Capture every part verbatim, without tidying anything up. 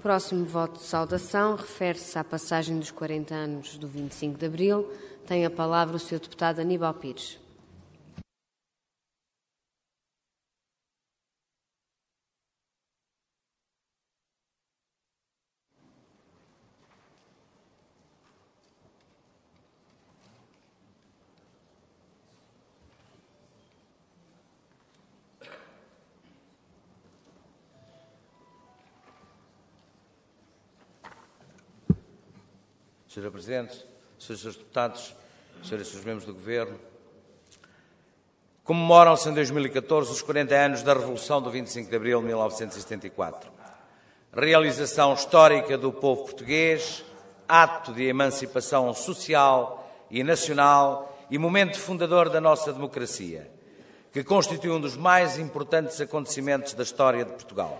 próximo voto de saudação refere-se à passagem dos quarenta anos do vinte e cinco de Abril. Tem a palavra o senhor deputado Aníbal Pires. senhora Presidente, senhores deputados, senhoras e senhores membros do Governo, comemoram-se em dois mil e catorze os quarenta anos da Revolução do vinte e cinco de Abril de mil novecentos e setenta e quatro. Realização histórica do povo português, ato de emancipação social e nacional e momento fundador da nossa democracia, que constitui um dos mais importantes acontecimentos da história de Portugal.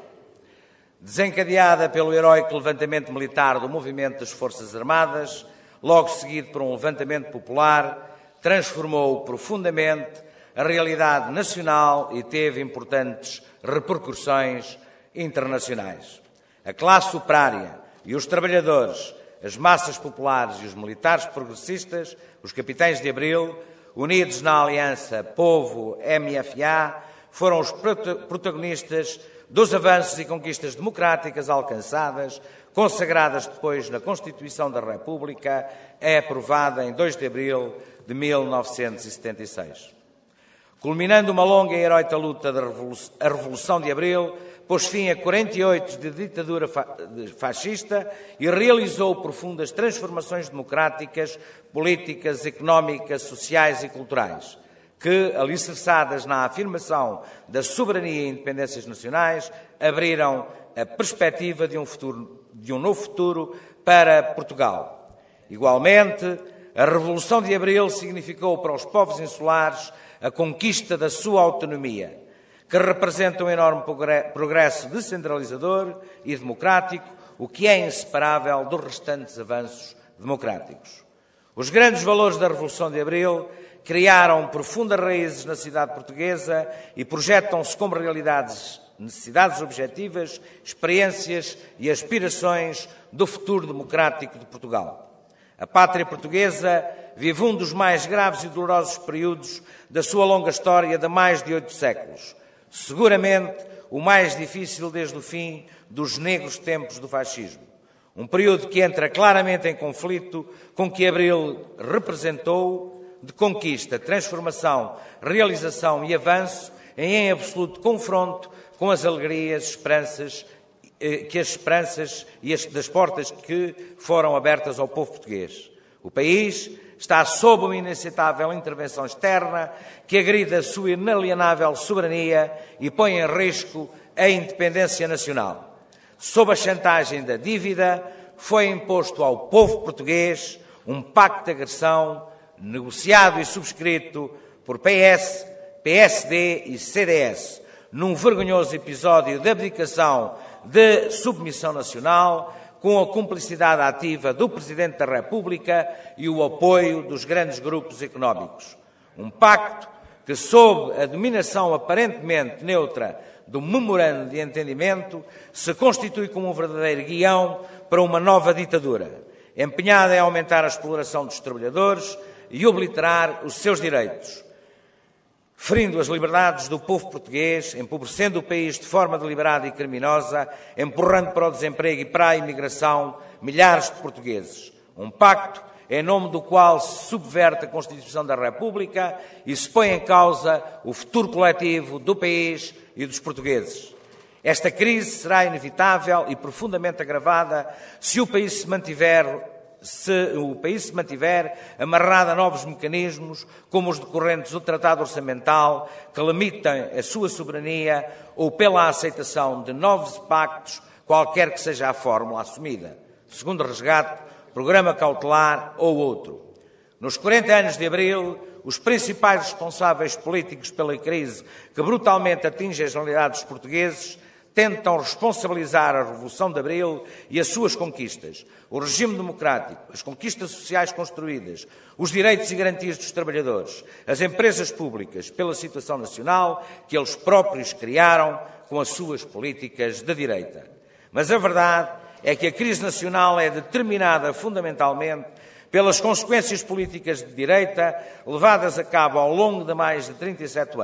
Desencadeada pelo heróico levantamento militar do movimento das Forças Armadas, logo seguido por um levantamento popular, transformou profundamente a realidade nacional e teve importantes repercussões internacionais. A classe operária e os trabalhadores, as massas populares e os militares progressistas, os capitães de Abril, unidos na aliança Povo-M F A, foram os protagonistas dos avanços e conquistas democráticas alcançadas, consagradas depois na Constituição da República, é aprovada em dois de abril de mil novecentos e setenta e seis. Culminando uma longa e heroica luta da a Revolução de Abril, pôs fim a quarenta e oito de ditadura fascista e realizou profundas transformações democráticas, políticas, económicas, sociais e culturais, que, alicerçadas na afirmação da soberania e independências nacionais, abriram a perspectiva de um, futuro, de um novo futuro para Portugal. Igualmente, a Revolução de Abril significou para os povos insulares a conquista da sua autonomia, que representa um enorme progresso descentralizador e democrático, o que é inseparável dos restantes avanços democráticos. Os grandes valores da Revolução de Abril criaram profundas raízes na cidade portuguesa e projetam-se como realidades, necessidades objetivas, experiências e aspirações do futuro democrático de Portugal. A pátria portuguesa vive um dos mais graves e dolorosos períodos da sua longa história de mais de oito séculos. Seguramente o mais difícil desde o fim dos negros tempos do fascismo. Um período que entra claramente em conflito com o que Abril representou de conquista, transformação, realização e avanço em absoluto confronto com as alegrias, esperanças, que as esperanças e as das portas que foram abertas ao povo português. O país está sob uma inaceitável intervenção externa que agride a sua inalienável soberania e põe em risco a independência nacional. Sob a chantagem da dívida, foi imposto ao povo português um pacto de agressão negociado e subscrito por P S, P S D e C D S, num vergonhoso episódio de abdicação de submissão nacional, com a cumplicidade ativa do Presidente da República e o apoio dos grandes grupos económicos. Um pacto que, sob a dominação aparentemente neutra do Memorando de Entendimento, se constitui como um verdadeiro guião para uma nova ditadura, empenhada em aumentar a exploração dos trabalhadores e obliterar os seus direitos, ferindo as liberdades do povo português, empobrecendo o país de forma deliberada e criminosa, empurrando para o desemprego e para a imigração milhares de portugueses. Um pacto em nome do qual se subverte a Constituição da República e se põe em causa o futuro coletivo do país e dos portugueses. Esta crise será inevitável e profundamente agravada se o país se mantiver se o país se mantiver amarrado a novos mecanismos, como os decorrentes do Tratado Orçamental, que limitem a sua soberania, ou pela aceitação de novos pactos, qualquer que seja a fórmula assumida, segundo resgate, programa cautelar ou outro. Nos quarenta anos de Abril, os principais responsáveis políticos pela crise que brutalmente atinge as realidades dos portugueses tentam responsabilizar a Revolução de Abril e as suas conquistas, o regime democrático, as conquistas sociais construídas, os direitos e garantias dos trabalhadores, as empresas públicas, pela situação nacional que eles próprios criaram com as suas políticas de direita. Mas a verdade é que a crise nacional é determinada fundamentalmente pelas consequências políticas de direita levadas a cabo ao longo de mais de trinta e sete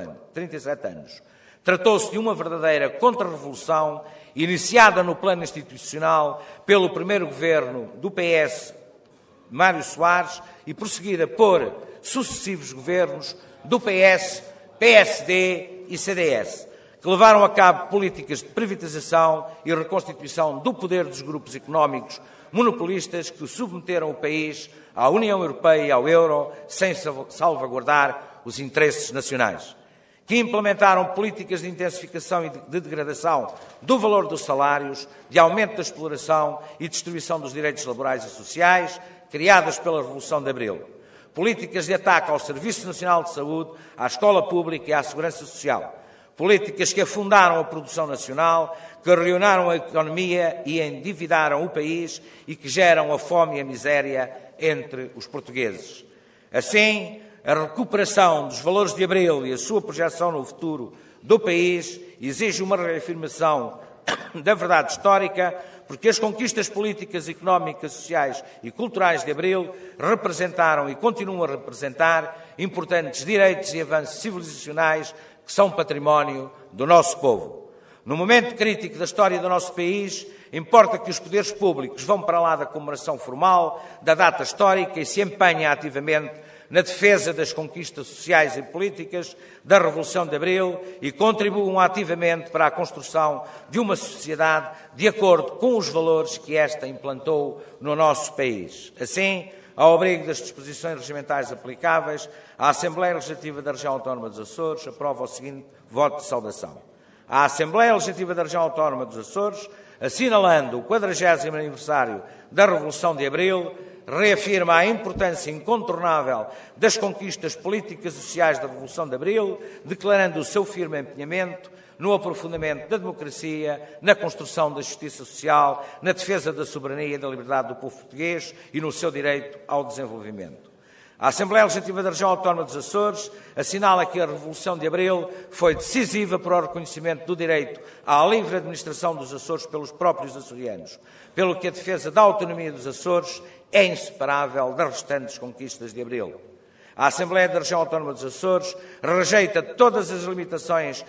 anos. Tratou-se de uma verdadeira contra-revolução iniciada no plano institucional pelo primeiro governo do P S, Mário Soares, e prosseguida por sucessivos governos do P S, P S D e C D S, que levaram a cabo políticas de privatização e reconstituição do poder dos grupos económicos monopolistas que submeteram o país à União Europeia e ao euro sem salvaguardar os interesses nacionais, que implementaram políticas de intensificação e de degradação do valor dos salários, de aumento da exploração e destruição dos direitos laborais e sociais, criadas pela Revolução de Abril. Políticas de ataque ao Serviço Nacional de Saúde, à escola pública e à segurança social. Políticas que afundaram a produção nacional, que arruinaram a economia e endividaram o país e que geram a fome e a miséria entre os portugueses. Assim, a recuperação dos valores de Abril e a sua projeção no futuro do país exige uma reafirmação da verdade histórica, porque as conquistas políticas, económicas, sociais e culturais de Abril representaram e continuam a representar importantes direitos e avanços civilizacionais que são património do nosso povo. No momento crítico da história do nosso país, importa que os poderes públicos vão para lá da comemoração formal da data histórica e se empenhem ativamente na defesa das conquistas sociais e políticas da Revolução de Abril e contribuam ativamente para a construção de uma sociedade de acordo com os valores que esta implantou no nosso país. Assim, ao abrigo das disposições regimentais aplicáveis, a Assembleia Legislativa da Região Autónoma dos Açores aprova o seguinte voto de saudação. A Assembleia Legislativa da Região Autónoma dos Açores, assinalando o quadragésimo aniversário da Revolução de Abril, reafirma a importância incontornável das conquistas políticas e sociais da Revolução de Abril, declarando o seu firme empenhamento no aprofundamento da democracia, na construção da justiça social, na defesa da soberania e da liberdade do povo português e no seu direito ao desenvolvimento. A Assembleia Legislativa da Região Autónoma dos Açores assinala que a Revolução de Abril foi decisiva para o reconhecimento do direito à livre administração dos Açores pelos próprios açorianos, pelo que a defesa da autonomia dos Açores é inseparável das restantes conquistas de Abril. A Assembleia da Região Autónoma dos Açores rejeita todas as limitações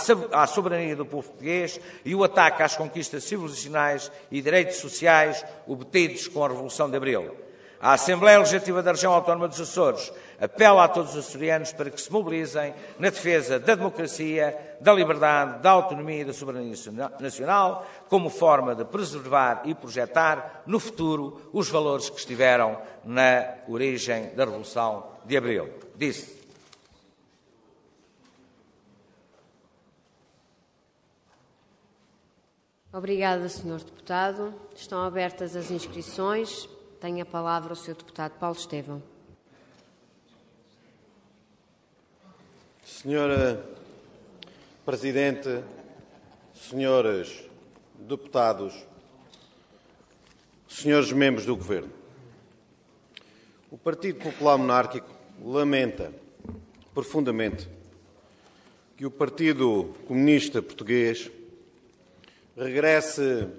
à soberania do povo português e o ataque às conquistas civilizacionais e direitos sociais obtidos com a Revolução de Abril. A Assembleia Legislativa da Região Autónoma dos Açores apela a todos os açorianos para que se mobilizem na defesa da democracia, da liberdade, da autonomia e da soberania nacional, como forma de preservar e projetar no futuro os valores que estiveram na origem da Revolução de Abril. Disse. Obrigada, senhor Deputado. Estão abertas as inscrições. Tem a palavra o senhor Deputado Paulo Estevão. Senhora Presidente, senhores deputados, senhores membros do Governo, o Partido Popular Monárquico lamenta profundamente que o Partido Comunista Português regresse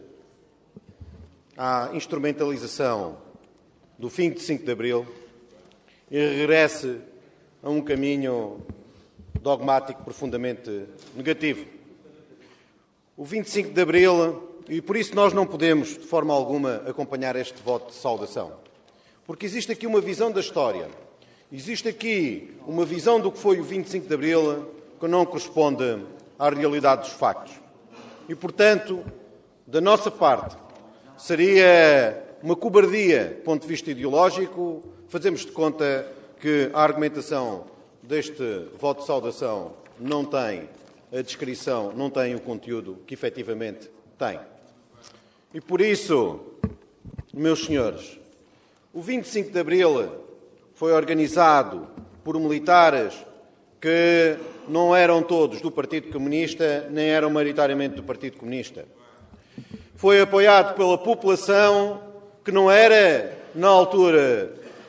à instrumentalização do fim de cinco de Abril e regresse a um caminho dogmático profundamente negativo. O vinte e cinco de Abril, e por isso nós não podemos, de forma alguma, acompanhar este voto de saudação. Porque existe aqui uma visão da história, existe aqui uma visão do que foi o vinte e cinco de Abril que não corresponde à realidade dos factos. E, portanto, da nossa parte, seria uma cobardia do ponto de vista ideológico fazermos de conta que a argumentação deste voto de saudação não tem a descrição, não tem o conteúdo que efetivamente tem. E por isso, meus senhores, o vinte e cinco de Abril foi organizado por militares que não eram todos do Partido Comunista, nem eram maioritariamente do Partido Comunista. Foi apoiado pela população que não era, na altura,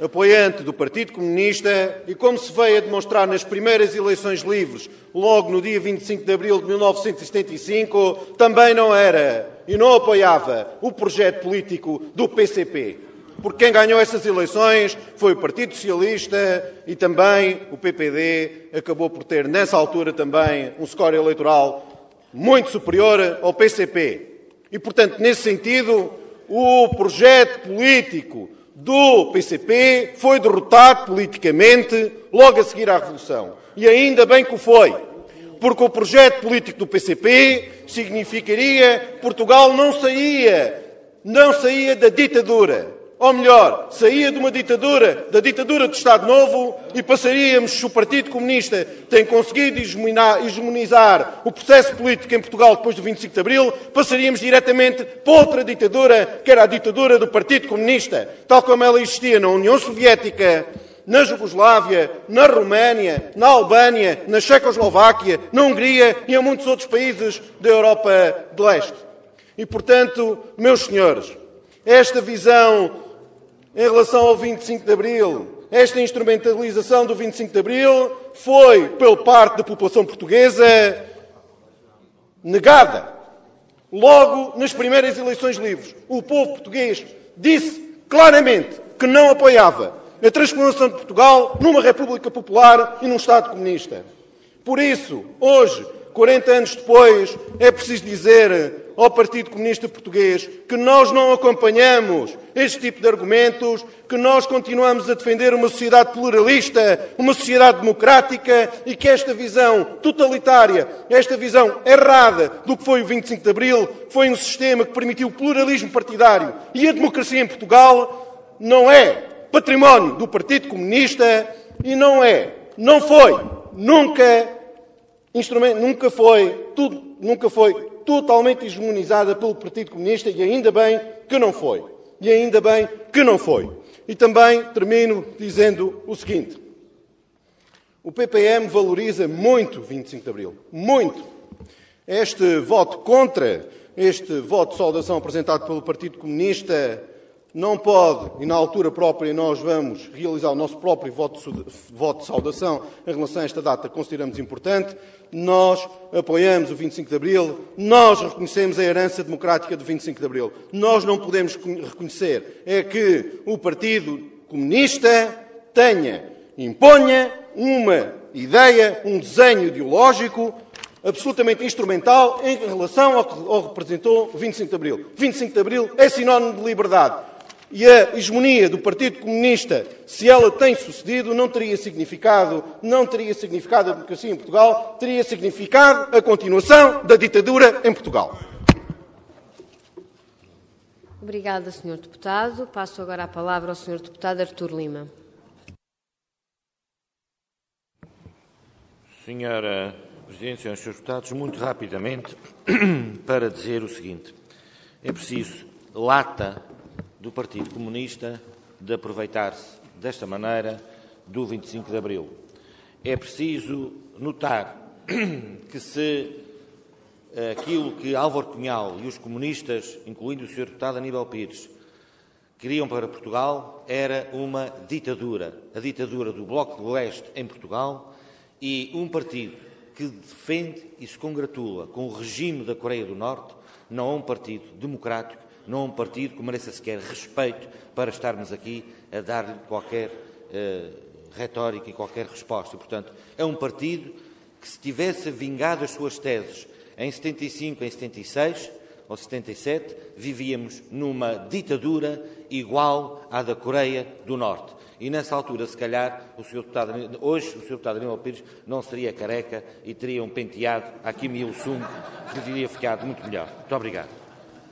apoiante do Partido Comunista e, como se veio a demonstrar nas primeiras eleições livres, logo no dia vinte e cinco de abril de mil novecentos e setenta e cinco, também não era e não apoiava o projeto político do P C P. Porque quem ganhou essas eleições foi o Partido Socialista e também o P P D acabou por ter, nessa altura também, um score eleitoral muito superior ao P C P. E, portanto, nesse sentido, o projeto político do P C P foi derrotado politicamente logo a seguir à Revolução. E ainda bem que o foi, porque o projeto político do P C P significaria que Portugal não saía, não saía da ditadura. Ou melhor, saía de uma ditadura, da ditadura do Estado Novo, e passaríamos, se o Partido Comunista tem conseguido hegemonizar o processo político em Portugal depois do vinte e cinco de abril, passaríamos diretamente para outra ditadura, que era a ditadura do Partido Comunista, tal como ela existia na União Soviética, na Jugoslávia, na Roménia, na Albânia, na Checoslováquia, na Hungria e em muitos outros países da Europa de Leste. E, portanto, meus senhores, esta visão em relação ao vinte e cinco de abril, esta instrumentalização do vinte e cinco de abril foi, pela parte da população portuguesa, negada. Logo nas primeiras eleições livres, o povo português disse claramente que não apoiava a transformação de Portugal numa República Popular e num Estado comunista. Por isso, hoje, quarenta anos depois, é preciso dizer ao Partido Comunista Português que nós não acompanhamos este tipo de argumentos, que nós continuamos a defender uma sociedade pluralista, uma sociedade democrática e que esta visão totalitária, esta visão errada do que foi o vinte e cinco de abril, foi um sistema que permitiu o pluralismo partidário e a democracia em Portugal, não é património do Partido Comunista e não é, não foi, nunca, instrumento, nunca foi, tudo, nunca foi totalmente hegemonizada pelo Partido Comunista e ainda bem que não foi. E ainda bem que não foi. E também termino dizendo o seguinte. O P P M valoriza muito o vinte e cinco de abril. Muito. Este voto contra, este voto de saudação apresentado pelo Partido Comunista não pode, e na altura própria nós vamos realizar o nosso próprio voto de saudação em relação a esta data que consideramos importante, nós apoiamos o vinte e cinco de abril, nós reconhecemos a herança democrática do vinte e cinco de abril. Nós não podemos reconhecer é que o Partido Comunista tenha, imponha uma ideia, um desenho ideológico absolutamente instrumental em relação ao que representou o vinte e cinco de abril. vinte e cinco de abril é sinónimo de liberdade. E a hegemonia do Partido Comunista, se ela tem sucedido, não teria significado, não teria significado a democracia em Portugal, teria significado a continuação da ditadura em Portugal. Obrigada, senhor Deputado. Passo agora a palavra ao senhor Deputado Artur Lima. Senhora Presidente, senhores Deputados, muito rapidamente para dizer o seguinte. É preciso lata do Partido Comunista de aproveitar-se desta maneira do vinte e cinco de abril. É preciso notar que se aquilo que Álvaro Cunhal e os comunistas, incluindo o senhor Deputado Aníbal Pires, queriam para Portugal era uma ditadura, a ditadura do Bloco de Leste em Portugal e um partido que defende e se congratula com o regime da Coreia do Norte não é um partido democrático, não é um partido que mereça sequer respeito para estarmos aqui a dar-lhe qualquer uh, retórica e qualquer resposta. E, portanto, é um partido que, se tivesse vingado as suas teses em setenta e cinco, em setenta e seis ou setenta e sete, vivíamos numa ditadura igual à da Coreia do Norte. E, nessa altura, se calhar, o senhor deputado, hoje, o senhor deputado Aníbal Pires não seria careca e teria um penteado a Kim Il-sung que lhe teria ficado muito melhor. Muito obrigado.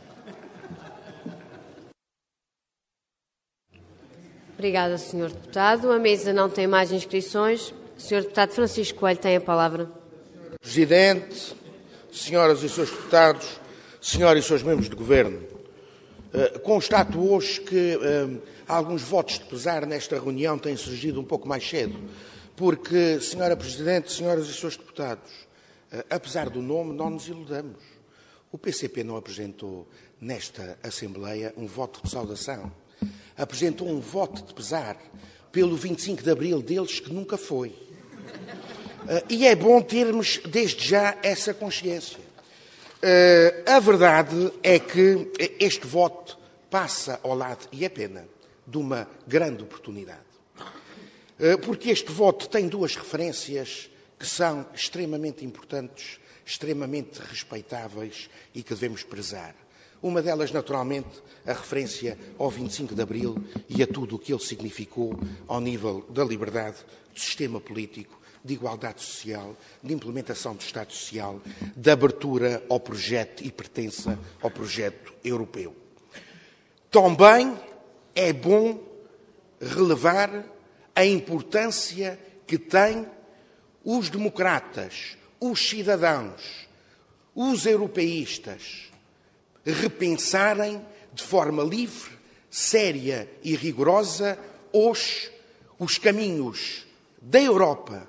Obrigada, senhor Deputado. A mesa não tem mais inscrições. O senhor Deputado Francisco Coelho tem a palavra. Presidente, senhoras e senhores deputados, senhoras e senhores membros do Governo, uh, constato hoje que uh, alguns votos de pesar nesta reunião têm surgido um pouco mais cedo, porque, senhora Presidente, senhoras e senhores deputados, uh, apesar do nome, não nos iludamos. O P C P não apresentou nesta Assembleia um voto de saudação. apresentou um voto de pesar pelo vinte e cinco de Abril deles que nunca foi. E é bom termos, desde já, essa consciência. A verdade é que este voto passa ao lado, e é pena, de uma grande oportunidade. Porque este voto tem duas referências que são extremamente importantes, extremamente respeitáveis e que devemos prezar. Uma delas, naturalmente, a referência ao vinte e cinco de Abril e a tudo o que ele significou ao nível da liberdade, do sistema político, de igualdade social, de implementação do Estado Social, de abertura ao projeto e pertença ao projeto europeu. Também é bom relevar a importância que têm os democratas, os cidadãos, os europeístas, repensarem de forma livre, séria e rigorosa hoje os caminhos da Europa,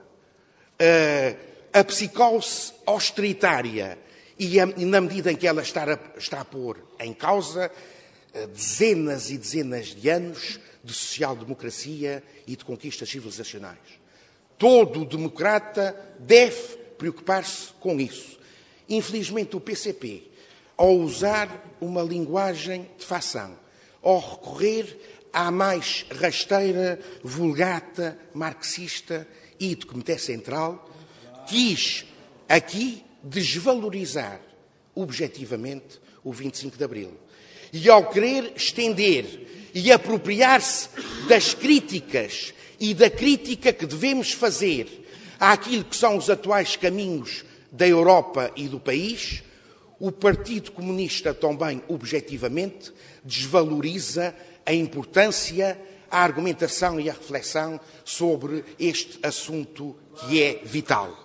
a psicose austeritária e, a, e na medida em que ela está a, está a pôr em causa dezenas e dezenas de anos de social-democracia e de conquistas civilizacionais. Todo democrata deve preocupar-se com isso. Infelizmente, o P C P, ao usar uma linguagem de facção, ao recorrer à mais rasteira, vulgata, marxista e de Comitê Central, quis aqui desvalorizar objetivamente o vinte e cinco de Abril. E ao querer estender e apropriar-se das críticas e da crítica que devemos fazer àquilo que são os atuais caminhos da Europa e do país, o Partido Comunista também, objetivamente, desvaloriza a importância, a argumentação e a reflexão sobre este assunto que é vital.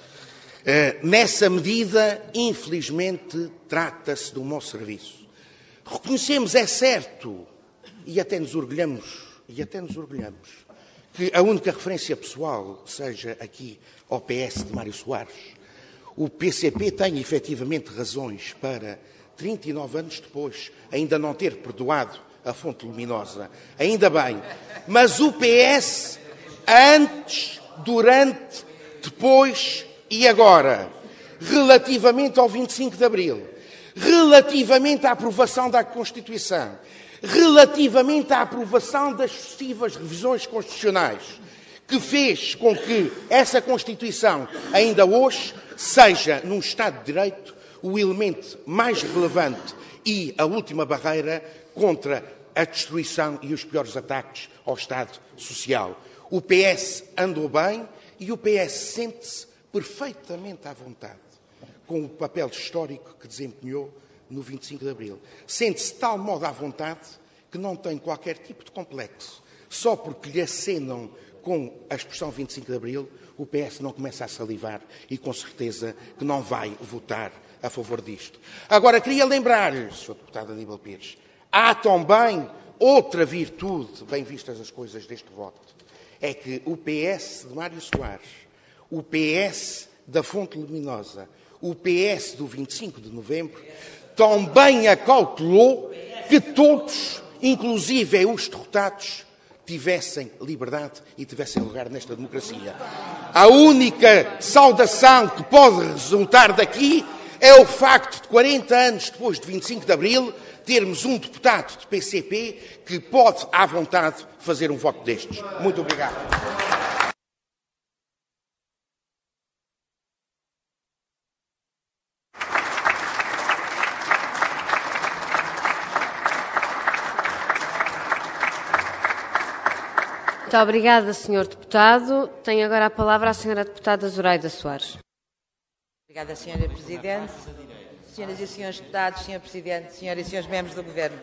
Nessa medida, infelizmente, trata-se do mau serviço. Reconhecemos, é certo, e até nos orgulhamos, e até nos orgulhamos, que a única referência pessoal seja aqui ao P S de Mário Soares. O P C P tem efetivamente razões para, trinta e nove anos depois, ainda não ter perdoado a Fonte Luminosa. Ainda bem. Mas o P S, antes, durante, depois e agora, relativamente ao vinte e cinco de Abril, relativamente à aprovação da Constituição, relativamente à aprovação das sucessivas revisões constitucionais, que fez com que essa Constituição, ainda hoje, seja, num Estado de Direito, o elemento mais relevante e a última barreira contra a destruição e os piores ataques ao Estado Social. O P S andou bem e o P S sente-se perfeitamente à vontade com o papel histórico que desempenhou no vinte e cinco de Abril. Sente-se de tal modo à vontade que não tem qualquer tipo de complexo. Só porque lhe acenam com a expressão vinte e cinco de Abril, o P S não começa a salivar e com certeza que não vai votar a favor disto. Agora, queria lembrar-lhe, senhor Deputado Aníbal Pires, há também outra virtude, bem vistas as coisas deste voto, é que o P S de Mário Soares, o P S da Fonte Luminosa, o P S do vinte e cinco de novembro, também acautelou que todos, inclusive os derrotados, tivessem liberdade e tivessem lugar nesta democracia. A única saudação que pode resultar daqui é o facto de, quarenta anos depois de vinte e cinco de Abril, termos um deputado do P C P que pode, à vontade, fazer um voto destes. Muito obrigado. Muito obrigada, senhor Deputado. Tem agora a palavra a senhora Deputada Zoraida Soares. Obrigada, senhora Presidente. Senhoras e senhores deputados, senhor Presidente, senhoras e senhores membros do Governo.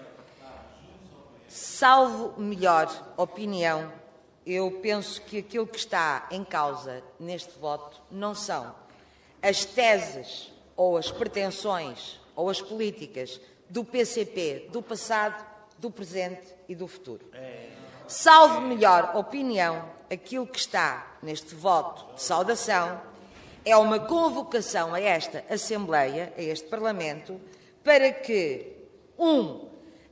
Salvo melhor opinião, eu penso que aquilo que está em causa neste voto não são as teses ou as pretensões ou as políticas do P C P do passado, do presente e do futuro. Salvo melhor opinião, aquilo que está neste voto de saudação é uma convocação a esta Assembleia, a este Parlamento, para que, um,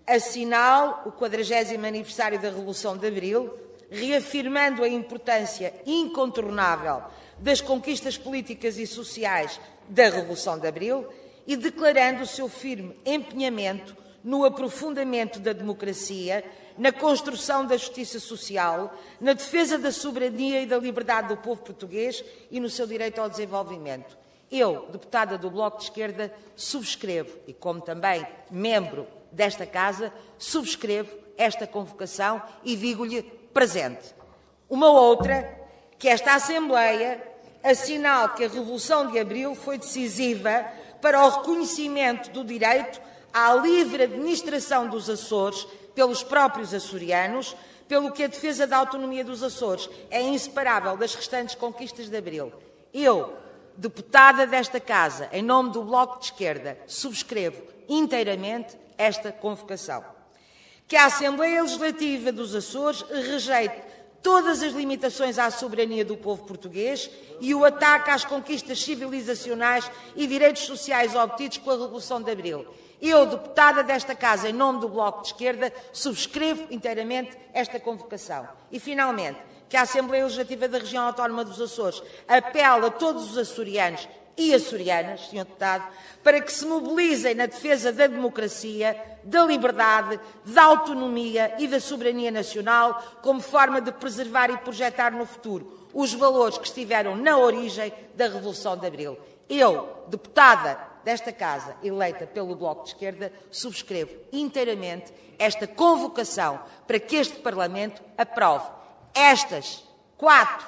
assinalo o quadragésimo aniversário da Revolução de Abril, reafirmando a importância incontornável das conquistas políticas e sociais da Revolução de Abril e declarando o seu firme empenhamento no aprofundamento da democracia, na construção da justiça social, na defesa da soberania e da liberdade do povo português e no seu direito ao desenvolvimento. Eu, deputada do Bloco de Esquerda, subscrevo, e como também membro desta Casa, subscrevo esta convocação e digo-lhe presente. Uma outra, que esta Assembleia assinale que a Revolução de Abril foi decisiva para o reconhecimento do direito à livre administração dos Açores pelos próprios açorianos, pelo que a defesa da autonomia dos Açores é inseparável das restantes conquistas de Abril. Eu, deputada desta Casa, em nome do Bloco de Esquerda, subscrevo inteiramente esta convocação. Que a Assembleia Legislativa dos Açores rejeite todas as limitações à soberania do povo português e o ataque às conquistas civilizacionais e direitos sociais obtidos pela Revolução de Abril. Eu, deputada desta Casa, em nome do Bloco de Esquerda, subscrevo inteiramente esta convocação. E, finalmente, que a Assembleia Legislativa da Região Autónoma dos Açores apela a todos os açorianos e açorianas, senhor Deputado, para que se mobilizem na defesa da democracia, da liberdade, da autonomia e da soberania nacional, como forma de preservar e projetar no futuro os valores que estiveram na origem da Revolução de Abril. Eu, deputada desta Casa, eleita pelo Bloco de Esquerda, subscrevo inteiramente esta convocação para que este Parlamento aprove estas quatro,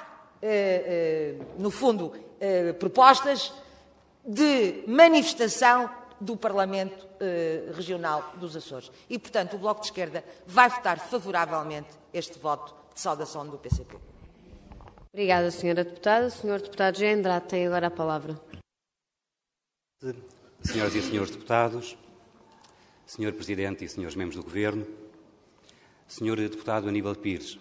eh, eh, no fundo, eh, propostas de manifestação do Parlamento eh, Regional dos Açores. E, portanto, o Bloco de Esquerda vai votar favoravelmente este voto de saudação do P C P. Obrigada, senhora Deputada. O senhor Deputado José Andrade tem agora a palavra. Senhoras e senhores deputados, senhor Presidente e senhores membros do Governo, senhor Deputado Aníbal Pires,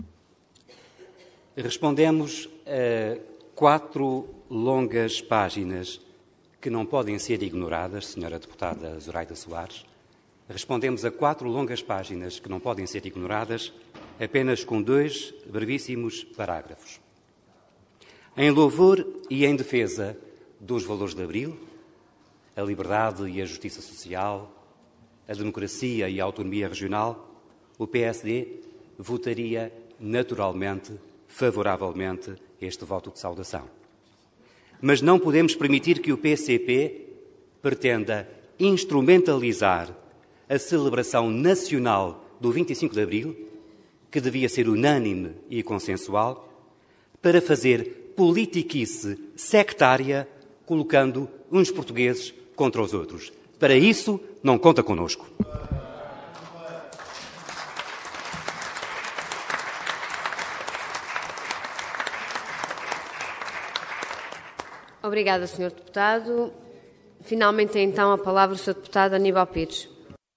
respondemos a quatro longas páginas que não podem ser ignoradas, senhora Deputada Zoraida Soares. Respondemos a quatro longas páginas que não podem ser ignoradas apenas com dois brevíssimos parágrafos. Em louvor e em defesa dos valores de Abril, a liberdade e a justiça social, a democracia e a autonomia regional, o P S D votaria naturalmente, favoravelmente, este voto de saudação. Mas não podemos permitir que o P C P pretenda instrumentalizar a celebração nacional do vinte e cinco de Abril, que devia ser unânime e consensual, para fazer politiquice sectária, colocando uns portugueses contra os outros. Para isso, não conta connosco. Obrigada, senhor Deputado. Finalmente tem então a palavra o senhor Deputado Aníbal Pires.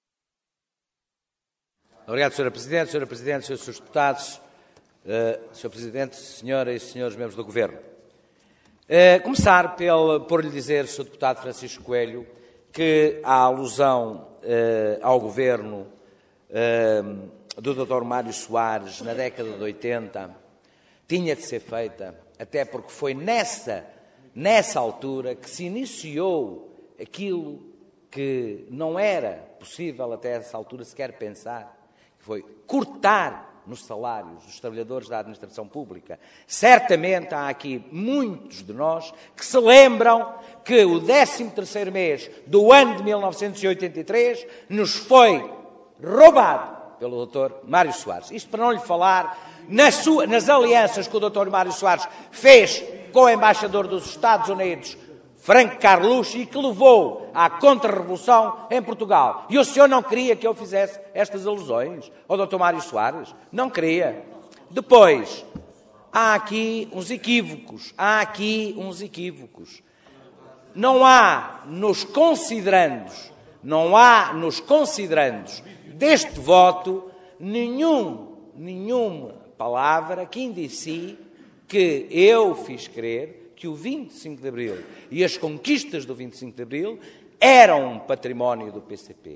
Obrigado, senhora Presidente, senhora Presidente, senhores Deputados, uh, senhor Presidente, senhoras e senhores membros do Governo. Uh, começar pelo, por lhe dizer, senhor Deputado Francisco Coelho, que a alusão uh, ao Governo uh, do doutor Mário Soares na década de oitenta tinha de ser feita, até porque foi nessa, nessa altura que se iniciou aquilo que não era possível até essa altura sequer pensar, que foi cortar nos salários dos trabalhadores da administração pública. Certamente há aqui muitos de nós que se lembram que o décimo terceiro mês do ano de mil novecentos e oitenta e três nos foi roubado pelo doutor Mário Soares. Isto para não lhe falar nas, sua, nas alianças que o doutor Mário Soares fez com o embaixador dos Estados Unidos, Franco Carlucci, que levou à contra-revolução em Portugal. E o senhor não queria que eu fizesse estas alusões ao doutor Mário Soares? Não queria. Depois, há aqui uns equívocos. Há aqui uns equívocos. Não há nos considerandos, não há nos considerandos deste voto nenhum, nenhuma palavra que indicie que eu fiz crer que o vinte e cinco de Abril e as conquistas do vinte e cinco de Abril eram um património do P C P.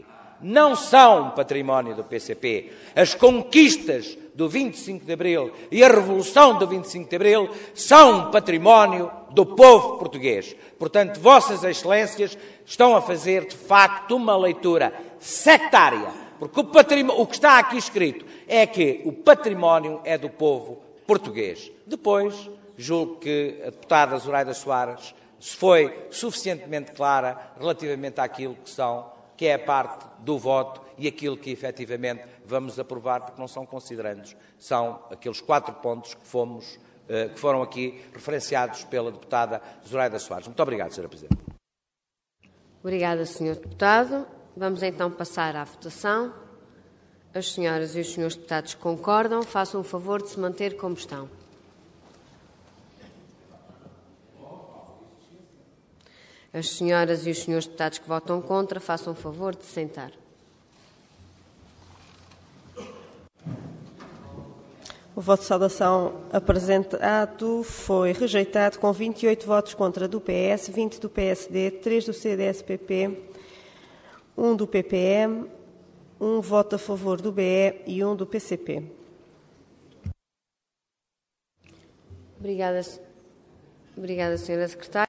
não são património do P C P. As conquistas do vinte e cinco de Abril e a Revolução do vinte e cinco de Abril são património do povo português. Portanto, Vossas Excelências estão a fazer, de facto, uma leitura sectária, porque o, património, o que está aqui escrito é que o património é do povo português. Depois, julgo que a deputada Zoraida Soares foi suficientemente clara relativamente àquilo que são, que é a parte do voto e aquilo que efetivamente vamos aprovar, porque não são considerandos, são aqueles quatro pontos que, fomos, que foram aqui referenciados pela deputada Zoraida Soares. Muito obrigado, senhora Presidente. Obrigada, senhor Deputado. Vamos então passar à votação. As senhoras e os senhores deputados concordam, façam o favor de se manter como estão. As senhoras e os senhores deputados que votam contra, façam o favor de se sentar. O voto de saudação apresentado foi rejeitado com vinte e oito votos contra do P S, vinte do P S D, três do C D S P P, um do P P M, um voto a favor do B E e um do P C P. Obrigada, obrigada, senhora Secretária.